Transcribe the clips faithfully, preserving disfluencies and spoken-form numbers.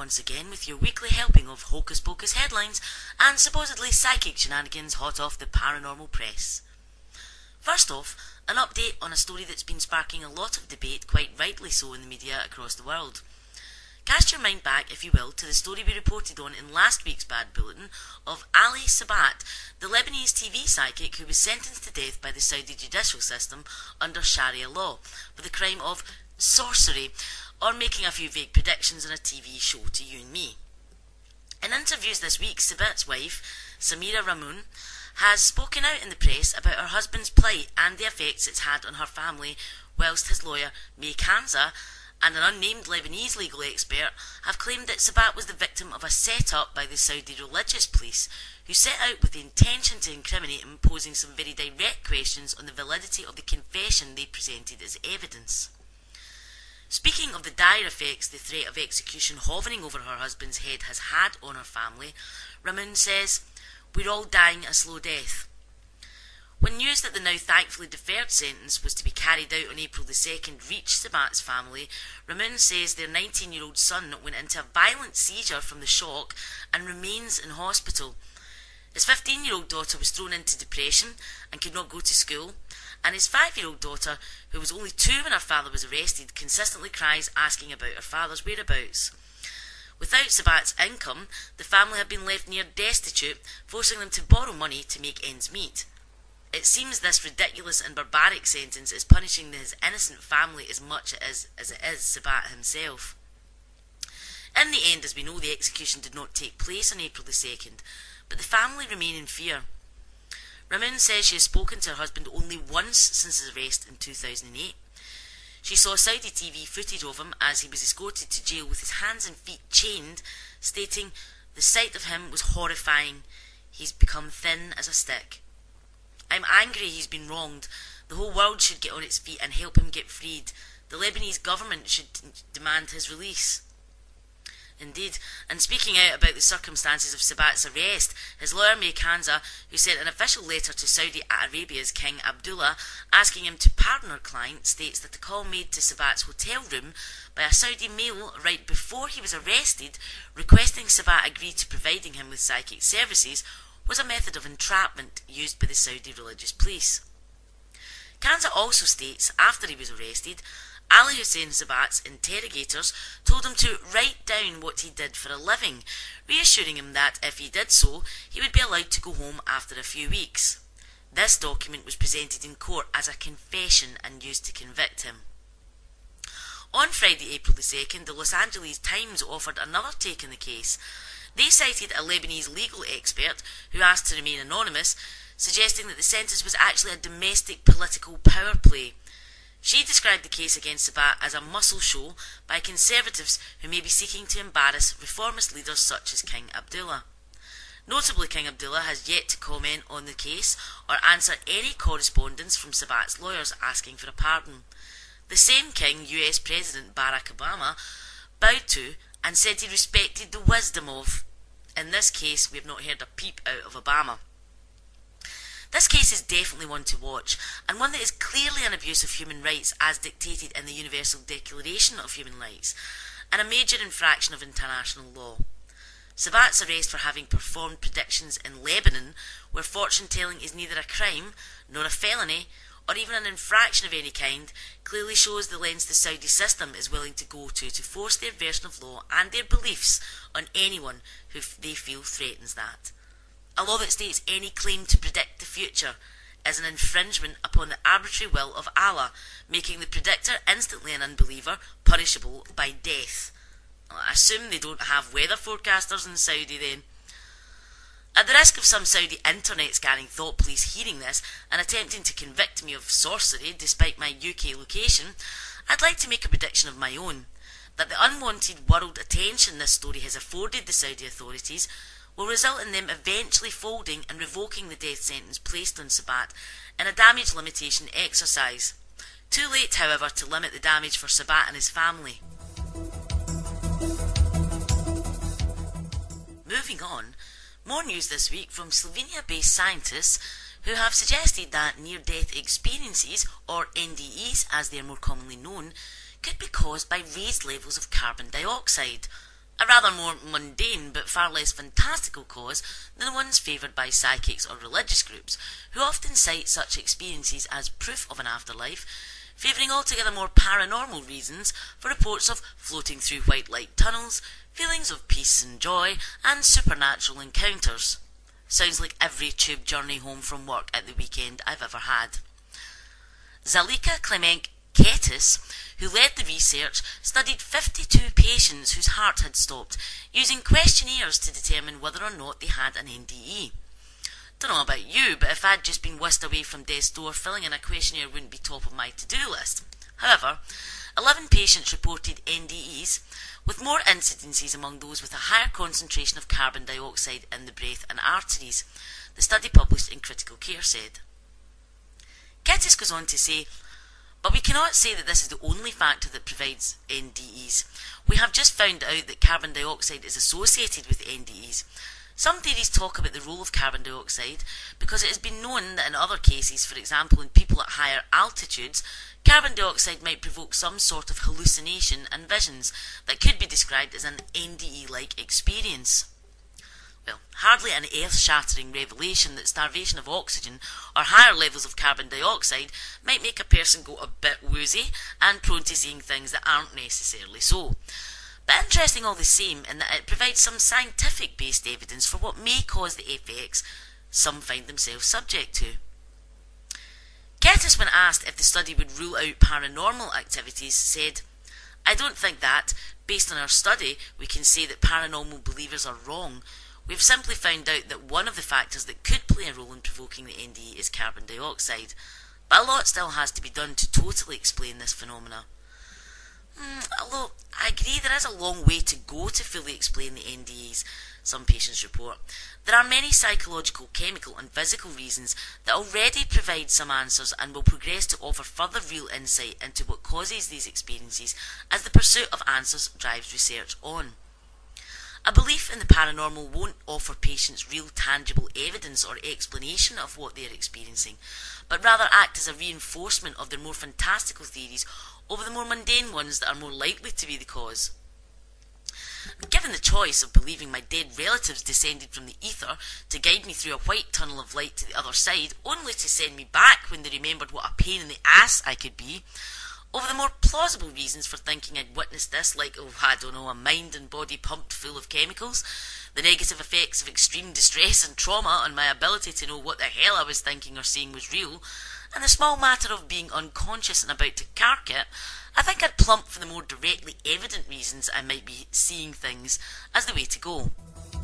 once again with your weekly helping of hocus pocus headlines and supposedly psychic shenanigans hot off the paranormal press. First off, an update on a story that's been sparking a lot of debate, quite rightly so, in the media across the world. Cast your mind back, if you will, to the story we reported on in last week's Bad Bulletin of Ali Sabat, the Lebanese T V psychic who was sentenced to death by the Saudi judicial system under Sharia law for the crime of sorcery, or making a few vague predictions on a T V show to you and me. In interviews this week, Sabat's wife, Samira Ramoun, has spoken out in the press about her husband's plight and the effects it's had on her family, whilst his lawyer, May Kanza, and an unnamed Lebanese legal expert have claimed that Sabat was the victim of a set-up by the Saudi religious police, who set out with the intention to incriminate him, posing some very direct questions on the validity of the confession they presented as evidence. Speaking of the dire effects the threat of execution hovering over her husband's head has had on her family, Ramoun says, "We're all dying a slow death." When news that the now thankfully deferred sentence was to be carried out on April the second reached Sabat's family, Ramoun says their nineteen-year-old son went into a violent seizure from the shock and remains in hospital. His fifteen-year-old daughter was thrown into depression and could not go to school, and his five-year-old daughter, who was only two when her father was arrested, consistently cries asking about her father's whereabouts. Without Sabat's income, the family had been left near destitute, forcing them to borrow money to make ends meet. It seems this ridiculous and barbaric sentence is punishing his innocent family as much as, as it is Sabat himself. In the end, as we know, the execution did not take place on April the second, but the family remain in fear. Ramoun says she has spoken to her husband only once since his arrest in two thousand eight. She saw Saudi T V footage of him as he was escorted to jail with his hands and feet chained, stating, "The sight of him was horrifying. He's become thin as a stick. I'm angry he's been wronged. The whole world should get on its feet and help him get freed. The Lebanese government should t- demand his release." Indeed, and speaking out about the circumstances of Sabat's arrest, his lawyer May Kanza, who sent an official letter to Saudi Arabia's King Abdullah asking him to pardon her client, states that the call made to Sabat's hotel room by a Saudi male right before he was arrested, requesting Sabat agree to providing him with psychic services, was a method of entrapment used by the Saudi religious police. Kanza also states, after he was arrested, Ali Hussein Sabat's interrogators told him to write down what he did for a living, reassuring him that if he did so, he would be allowed to go home after a few weeks. This document was presented in court as a confession and used to convict him. On Friday, April the second, the Los Angeles Times offered another take on the case. They cited a Lebanese legal expert who asked to remain anonymous, suggesting that the sentence was actually a domestic political power play. She described the case against Sabat as a muscle show by conservatives who may be seeking to embarrass reformist leaders such as King Abdullah. Notably, King Abdullah has yet to comment on the case or answer any correspondence from Sabat's lawyers asking for a pardon. The same king, U S President Barack Obama, bowed to and said he respected the wisdom of. In this case, we have not heard a peep out of Obama. This case is definitely one to watch, and one that is clearly an abuse of human rights as dictated in the Universal Declaration of Human Rights, and a major infraction of international law. Sabat's arrest for having performed predictions in Lebanon, where fortune-telling is neither a crime, nor a felony, or even an infraction of any kind, clearly shows the lengths the Saudi system is willing to go to to force their version of law and their beliefs on anyone who f- they feel threatens that. A law that states any claim to predict the future is an infringement upon the arbitrary will of Allah, making the predictor instantly an unbeliever, punishable by death. I assume they don't have weather forecasters in Saudi then. At the risk of some Saudi internet scanning thought police hearing this and attempting to convict me of sorcery despite my U K location, I'd like to make a prediction of my own, that the unwanted world attention this story has afforded the Saudi authorities will result in them eventually folding and revoking the death sentence placed on Sabat in a damage limitation exercise. Too late, however, to limit the damage for Sabat and his family. Moving on, more news this week from Slovenia-based scientists who have suggested that near-death experiences, or N D Es as they are more commonly known, could be caused by raised levels of carbon dioxide. a rather more mundane but far less fantastical cause than the ones favoured by psychics or religious groups, who often cite such experiences as proof of an afterlife, favouring altogether more paranormal reasons for reports of floating through white light tunnels, feelings of peace and joy, and supernatural encounters. Sounds like every tube journey home from work at the weekend I've ever had. Zalika Klemenketis, who led the research, studied fifty-two patients whose heart had stopped, using questionnaires to determine whether or not they had an N D E. Don't know about you, but if I'd just been whisked away from death's door, filling in a questionnaire wouldn't be top of my to-do list. However, eleven patients reported N D Es, with more incidences among those with a higher concentration of carbon dioxide in the breath and arteries, the study published in Critical Care said. Kittis goes on to say, but we cannot say that this is the only factor that provides N D Es. We have just found out that carbon dioxide is associated with N D Es. Some theories talk about the role of carbon dioxide because it has been known that in other cases, for example in people at higher altitudes, carbon dioxide might provoke some sort of hallucination and visions that could be described as an N D E-like experience. Well, hardly an earth-shattering revelation that starvation of oxygen or higher levels of carbon dioxide might make a person go a bit woozy and prone to seeing things that aren't necessarily so. But interesting all the same in that it provides some scientific-based evidence for what may cause the effects some find themselves subject to. Curtis, when asked if the study would rule out paranormal activities, said, I don't think that, based on our study, we can say that paranormal believers are wrong. We've simply found out that one of the factors that could play a role in provoking the N D E is carbon dioxide, but a lot still has to be done to totally explain this phenomena. Mm, although I agree there is a long way to go to fully explain the N D Es, some patients report. There are many psychological, chemical and physical reasons that already provide some answers and will progress to offer further real insight into what causes these experiences as the pursuit of answers drives research on. A belief in the paranormal won't offer patients real tangible evidence or explanation of what they are experiencing, but rather act as a reinforcement of their more fantastical theories over the more mundane ones that are more likely to be the cause. Given the choice of believing my dead relatives descended from the ether to guide me through a white tunnel of light to the other side, only to send me back when they remembered what a pain in the ass I could be, over the more plausible reasons for thinking I'd witnessed this, like, oh, I don't know, a mind and body pumped full of chemicals, the negative effects of extreme distress and trauma on my ability to know what the hell I was thinking or seeing was real, and the small matter of being unconscious and about to cark it, I think I'd plump for the more directly evident reasons I might be seeing things as the way to go.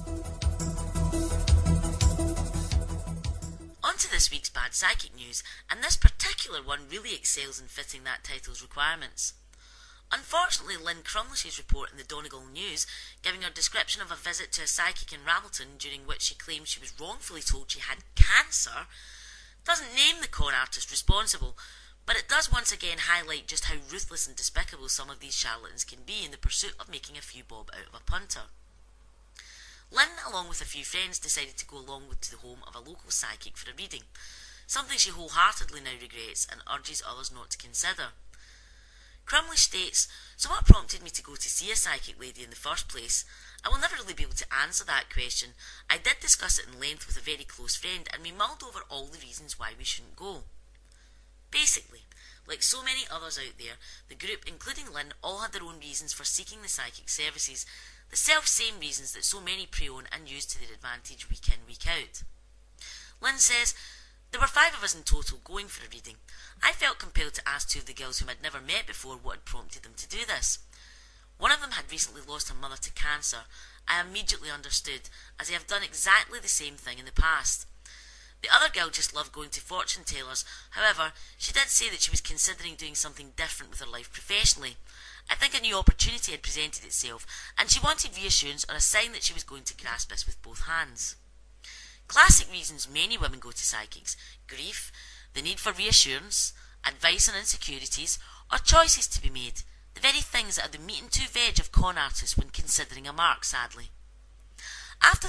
On to this week's bad psychic news, and this particular one really excels in fitting that title's requirements. Unfortunately, Lynn Crumlish's report in the Donegal News, giving her description of a visit to a psychic in Ramelton during which she claimed she was wrongfully told she had cancer, doesn't name the con artist responsible, but it does once again highlight just how ruthless and despicable some of these charlatans can be in the pursuit of making a few bob out of a punter. Lynn, along with a few friends, decided to go along to the home of a local psychic for a reading, something she wholeheartedly now regrets and urges others not to consider. Crumlish states, so what prompted me to go to see a psychic lady in the first place? I will never really be able to answer that question. I did discuss it in length with a very close friend, and we mulled over all the reasons why we shouldn't go. Basically, like so many others out there, the group, including Lynn, all had their own reasons for seeking the psychic services, the self-same reasons that so many prey on and use to their advantage week in, week out. Lynn says, there were five of us in total going for a reading. I felt compelled to ask two of the girls whom I'd never met before what had prompted them to do this. One of them had recently lost her mother to cancer. I immediately understood, as I have done exactly the same thing in the past. The other girl just loved going to fortune tellers. However, she did say that she was considering doing something different with her life professionally. I think a new opportunity had presented itself, and she wanted reassurance or a sign that she was going to grasp this with both hands. Classic reasons many women go to psychics: grief, the need for reassurance, advice on insecurities, or choices to be made, the very things that are the meat and two veg of con artists when considering a mark, sadly. After the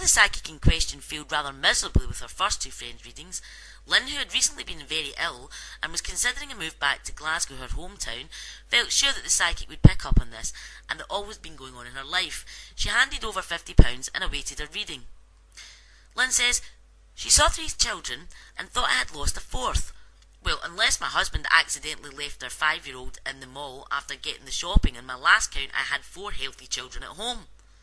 the psychic in question failed rather miserably with her first two friends' readings, Lynn, who had recently been very ill and was considering a move back to Glasgow, her hometown, felt sure that the psychic would pick up on this and that all was been going on in her life. She handed over fifty pounds and awaited her reading. Lynn says, she saw three children and thought I had lost a fourth. Well, unless my husband accidentally left their five-year-old in the mall after getting the shopping, and my last count I had four healthy children at home.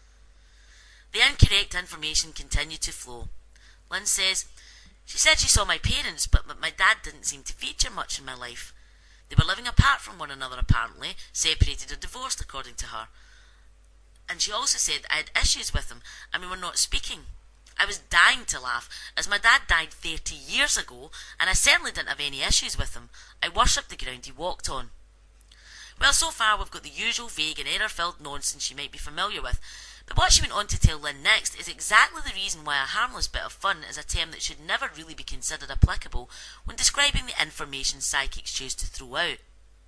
The incorrect information continued to flow. Lynn says, she said she saw my parents, but my dad didn't seem to feature much in my life. They were living apart from one another apparently, separated or divorced according to her. And she also said I had issues with him and we were not speaking. I was dying to laugh, as my dad died thirty years ago, and I certainly didn't have any issues with him. I worshipped the ground he walked on. Well, so far we've got the usual vague and error-filled nonsense you might be familiar with, but what she went on to tell Lynn next is exactly the reason why a harmless bit of fun is a term that should never really be considered applicable when describing the information psychics choose to throw out.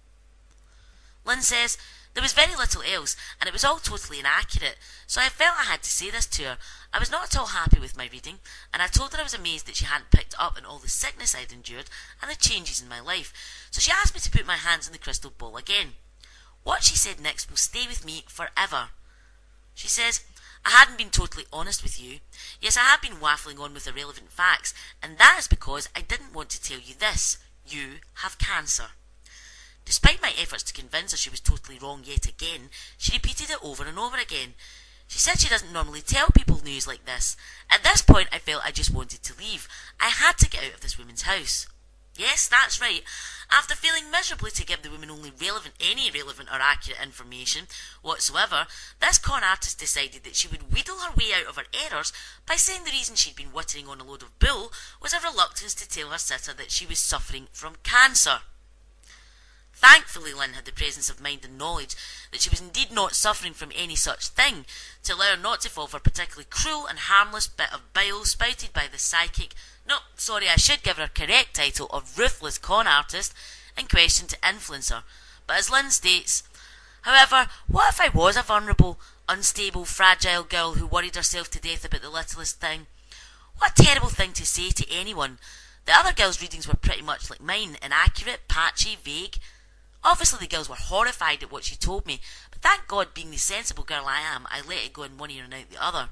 Lynn says, there was very little else, and it was all totally inaccurate, so I felt I had to say this to her. I was not at all happy with my reading, and I told her I was amazed that she hadn't picked up on all the sickness I'd endured and the changes in my life, so she asked me to put my hands in the crystal ball again. What she said next will stay with me forever. She says, I hadn't been totally honest with you. Yes, I have been waffling on with irrelevant facts, and that is because I didn't want to tell you this. You have cancer. Despite my efforts to convince her she was totally wrong yet again, she repeated it over and over again. She said she doesn't normally tell people news like this. At this point I felt I just wanted to leave. I had to get out of this woman's house. Yes, that's right. After failing miserably to give the woman only relevant, any relevant or accurate information whatsoever, this con artist decided that she would wheedle her way out of her errors by saying the reason she'd been wittering on a load of bull was a reluctance to tell her sitter that she was suffering from cancer. Thankfully, Lynn had the presence of mind and knowledge that she was indeed not suffering from any such thing, to allow her not to fall for a particularly cruel and harmless bit of bile spouted by the psychic, no, sorry, I should give her a correct title of ruthless con artist, in question to influence her. But as Lynn states, however, what if I was a vulnerable, unstable, fragile girl who worried herself to death about the littlest thing? What a terrible thing to say to anyone. The other girls' readings were pretty much like mine, inaccurate, patchy, vague. Obviously the girls were horrified at what she told me, but thank God, being the sensible girl I am, I let it go in one ear and out the other.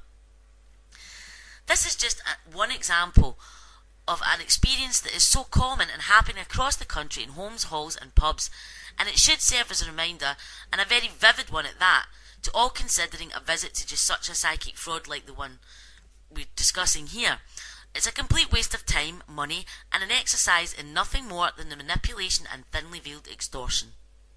This is just a, one example of an experience that is so common and happening across the country in homes, halls and pubs, and it should serve as a reminder, and a very vivid one at that, to all considering a visit to just such a psychic fraud like the one we're discussing here. It's a complete waste of time, money, and an exercise in nothing more than the manipulation and thinly veiled extortion.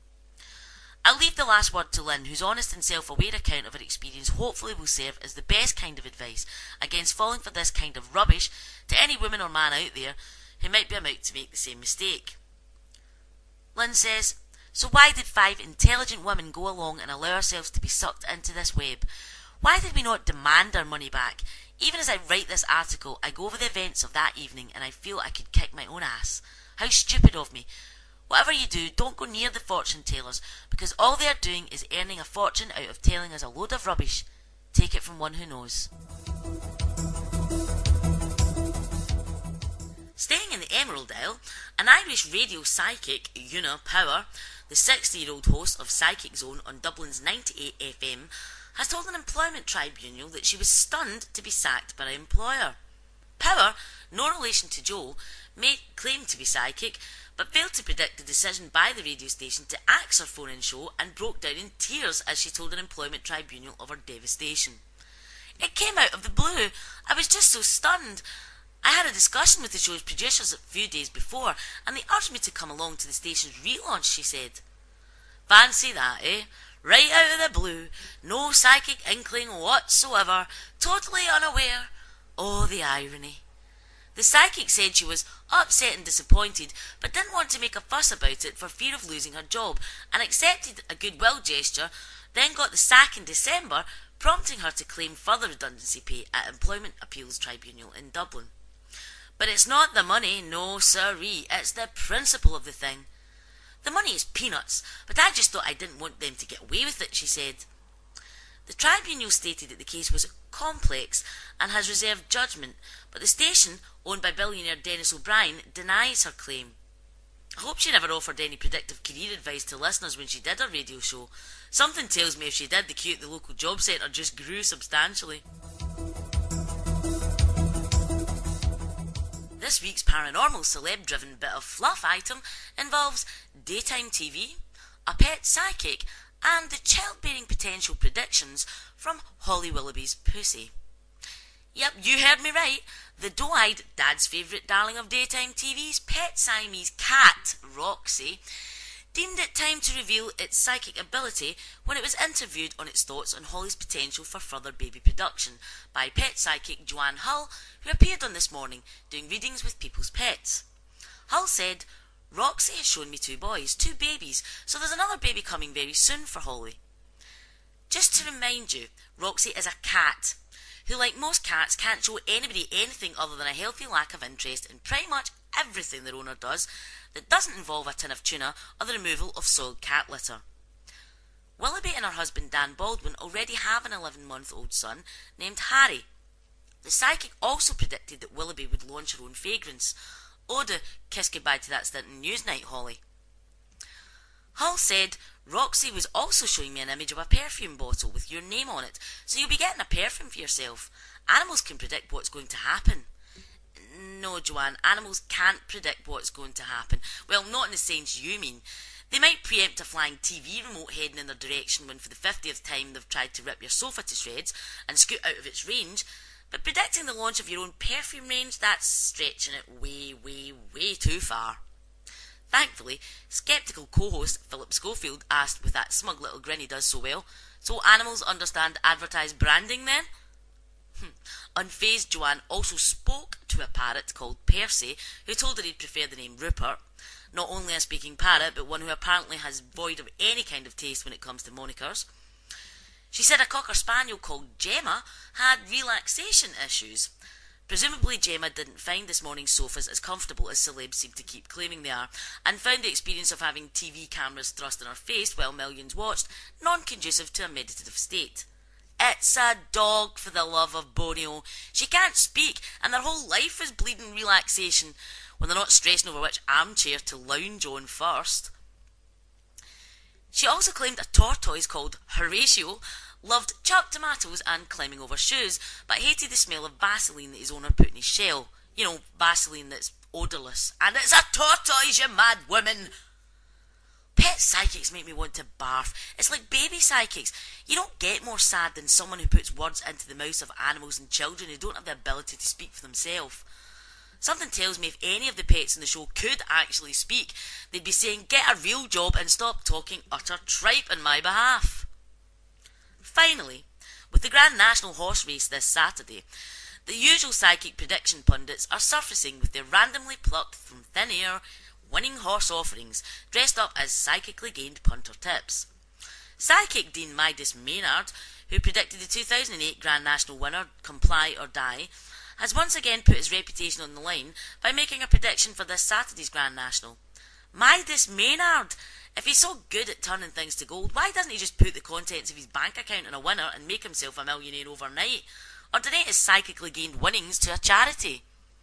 I'll leave the last word to Lynn, whose honest and self-aware account of her experience hopefully will serve as the best kind of advice against falling for this kind of rubbish to any woman or man out there who might be about to make the same mistake. Lynn says, so why did five intelligent women go along and allow ourselves to be sucked into this web? Why did we not demand our money back? Even as I write this article, I go over the events of that evening and I feel I could kick my own ass. How stupid of me. Whatever you do, don't go near the fortune tellers, because all they are doing is earning a fortune out of telling us a load of rubbish. Take it from one who knows. Staying in the Emerald Isle, an Irish radio psychic, Una Power, the sixty-year-old host of Psychic Zone on Dublin's ninety-eight F M, has told an employment tribunal that she was stunned to be sacked by her employer. Power, no relation to Joel, may claim to be psychic, but failed to predict the decision by the radio station to axe her phone-in show and broke down in tears as she told an employment tribunal of her devastation. It came out of the blue. I was just so stunned. I had a discussion with the show's producers a few days before, and they urged me to come along to the station's relaunch, she said. Fancy that, eh? Right out of the blue, no psychic inkling whatsoever, totally unaware. Oh, the irony. The psychic said she was upset and disappointed, but didn't want to make a fuss about it for fear of losing her job, and accepted a goodwill gesture, then got the sack in December, prompting her to claim further redundancy pay at Employment Appeals Tribunal in Dublin. But it's not the money, no siree, it's the principle of the thing. The money is peanuts, but I just thought I didn't want them to get away with it, she said. The tribunal stated that the case was complex and has reserved judgment, but the station, owned by billionaire Dennis O'Brien, denies her claim. I hope she never offered any predictive career advice to listeners when she did her radio show. Something tells me if she did, the queue at the local job centre just grew substantially. This week's paranormal celeb-driven bit of fluff item involves daytime T V, a pet psychic, and the childbearing potential predictions from Holly Willoughby's pussy. Yep, you heard me right. The doe-eyed, dad's favourite darling of daytime T V's pet Siamese cat, Roxy, deemed it time to reveal its psychic ability when it was interviewed on its thoughts on Holly's potential for further baby production by pet psychic Joanne Hull, who appeared on This Morning doing readings with people's pets. Hull said, "Roxy has shown me two boys, two babies, so there's another baby coming very soon for Holly." Just to remind you, Roxy is a cat, who, like most cats, can't show anybody anything other than a healthy lack of interest in pretty much everything their owner does that doesn't involve a tin of tuna or the removal of soiled cat litter. Willoughby and her husband Dan Baldwin already have an eleven-month-old son named Harry. The psychic also predicted that Willoughby would launch her own fragrance. Oda, kiss goodbye to that stint in Newsnight, Holly. Hull said, "Roxy was also showing me an image of a perfume bottle with your name on it, so you'll be getting a perfume for yourself. Animals can predict what's going to happen." No, Joanne, animals can't predict what's going to happen. Well, not in the sense you mean. They might preempt a flying T V remote heading in their direction when for the fiftieth time they've tried to rip your sofa to shreds and scoot out of its range, but predicting the launch of your own perfume range, that's stretching it way, way, way too far. Thankfully, sceptical co-host Philip Schofield asked with that smug little grin he does so well, "So animals understand advertised branding then?" Hmm. Unfazed Joanne also spoke to a parrot called Percy, who told her he'd prefer the name Rupert. Not only a speaking parrot, but one who apparently has void of any kind of taste when it comes to monikers. She said a cocker spaniel called Gemma had relaxation issues. Presumably Gemma didn't find This Morning's sofas as comfortable as celebs seem to keep claiming they are, and found the experience of having T V cameras thrust in her face while millions watched non-conducive to a meditative state. It's a dog, for the love of Borneo. She can't speak, and their whole life is bleeding relaxation when they're not stressing over which armchair to lounge on first. She also claimed a tortoise called Horatio loved chopped tomatoes and climbing over shoes, but hated the smell of Vaseline that his owner put in his shell. You know, Vaseline that's odourless. And it's a tortoise, you mad woman! Pet psychics make me want to barf. It's like baby psychics. You don't get more sad than someone who puts words into the mouths of animals and children who don't have the ability to speak for themselves. Something tells me if any of the pets in the show could actually speak, they'd be saying, "Get a real job and stop talking utter tripe on my behalf." Finally, with the Grand National Horse Race this Saturday, the usual psychic prediction pundits are surfacing with their randomly plucked from thin air winning horse offerings, dressed up as psychically gained punter tips. Psychic Dean Midas Maynard, who predicted the two thousand eight Grand National winner Comply or Die, has once again put his reputation on the line by making a prediction for this Saturday's Grand National. Midas Maynard! If he's so good at turning things to gold, why doesn't he just put the contents of his bank account in a winner and make himself a millionaire overnight? Or donate his psychically gained winnings to a charity?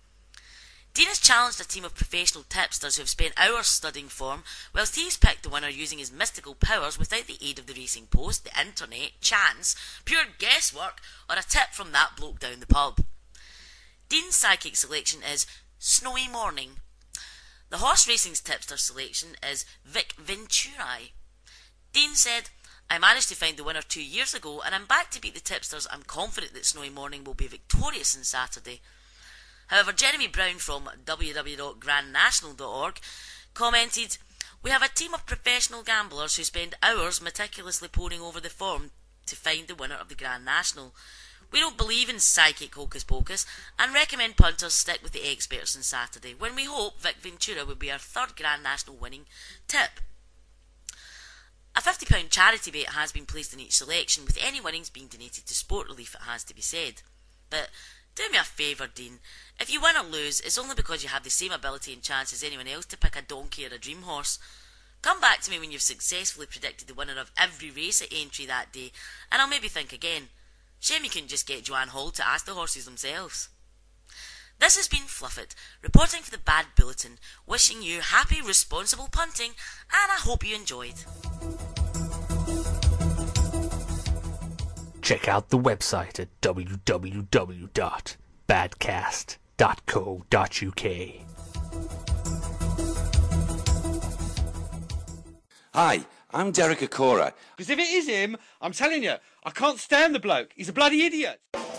Dean has challenged a team of professional tipsters who have spent hours studying form, whilst he's picked the winner using his mystical powers without the aid of the racing post, the internet, chance, pure guesswork, or a tip from that bloke down the pub. Dean's psychic selection is Snowy Morning. The horse racing's tipster selection is Vic Venturi. Dean said, "I managed to find the winner two years ago, and I'm back to beat the tipsters. I'm confident that Snowy Morning will be victorious on Saturday." However, Jeremy Brown from w w w dot grand national dot org commented, "We have a team of professional gamblers who spend hours meticulously poring over the form to find the winner of the Grand National. We don't believe in psychic hocus pocus and recommend punters stick with the experts on Saturday, when we hope Vic Ventura will be our third Grand National winning tip." A fifty pound charity bet has been placed in each selection, with any winnings being donated to Sport Relief, it has to be said. But do me a favour, Dean. If you win or lose, it's only because you have the same ability and chance as anyone else to pick a donkey or a dream horse. Come back to me when you've successfully predicted the winner of every race at entry that day, and I'll maybe think again. Shame you couldn't just get Joanne Hall to ask the horses themselves. This has been Fluffit, reporting for the Bad Bulletin, wishing you happy, responsible punting, and I hope you enjoyed. Check out the website at w w w dot badcast dot co dot u k. Hi, I'm Derek Acora. Because if it is him, I'm telling you, I can't stand the bloke. He's a bloody idiot.